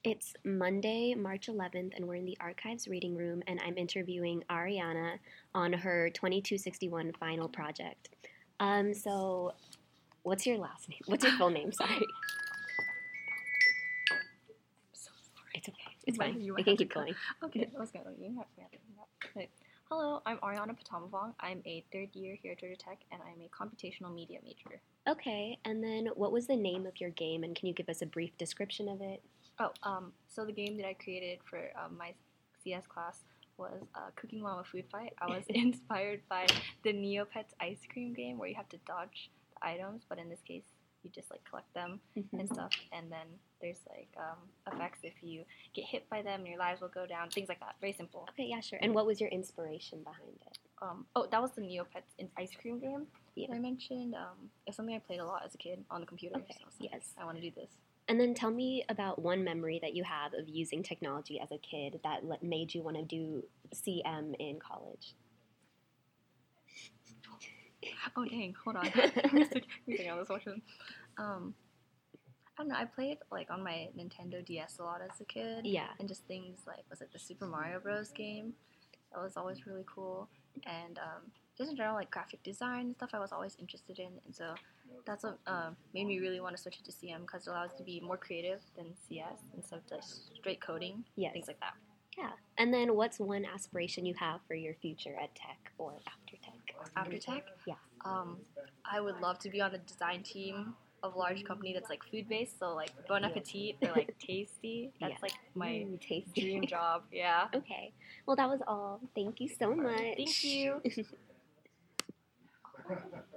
It's Monday, March 11th, and we're in the Archives Reading Room, and I'm interviewing Ariana on her 2261 final project. So what's your last name? What's your full name? Sorry. So sorry. It's okay. It's But fine. you I might can have to keep cut. going. Okay, let's go. Okay. Hello, I'm Ariana Patamavong. I'm a third year here at Georgia Tech, and I'm a computational media major. Okay, and then what was the name of your game, and can you give us a brief description of it? So the game that I created for my CS class was Cooking Mama Food Fight. I was inspired by the Neopets ice cream game where you have to dodge the items, but in this case, you just like collect them and stuff, and then there's like effects if you get hit by them, your lives will go down, things like that. Very simple. Okay, yeah, sure. And what was your inspiration behind it? That was the Neopets ice cream game Yeah. that I mentioned. It's something I played a lot as a kid on the computer. Okay, So I was like, yes. I want to do this. And then tell me about one memory that you have of using technology as a kid that made you want to do CM in college. Oh dang, hold on. Everything on this question. I don't know. I played like on my Nintendo DS a lot as a kid. Yeah. And just things like was it the Super Mario Bros. Game? That was always really cool. And just in general, like graphic design and stuff, I was always interested in. And so that's what made me really want to switch it to CM because it allows you to be more creative than CS instead of just straight coding. Yes. Things like that. Yeah. And then what's one aspiration you have for your future at Tech or after Tech? After Tech? Yeah. I would love to be on the design team of a large company that's like food based, so like Bon Appetit or like Tasty. That's like my tasty dream job. Yeah. Okay. Well, that was all. Thank you so much. Thank you.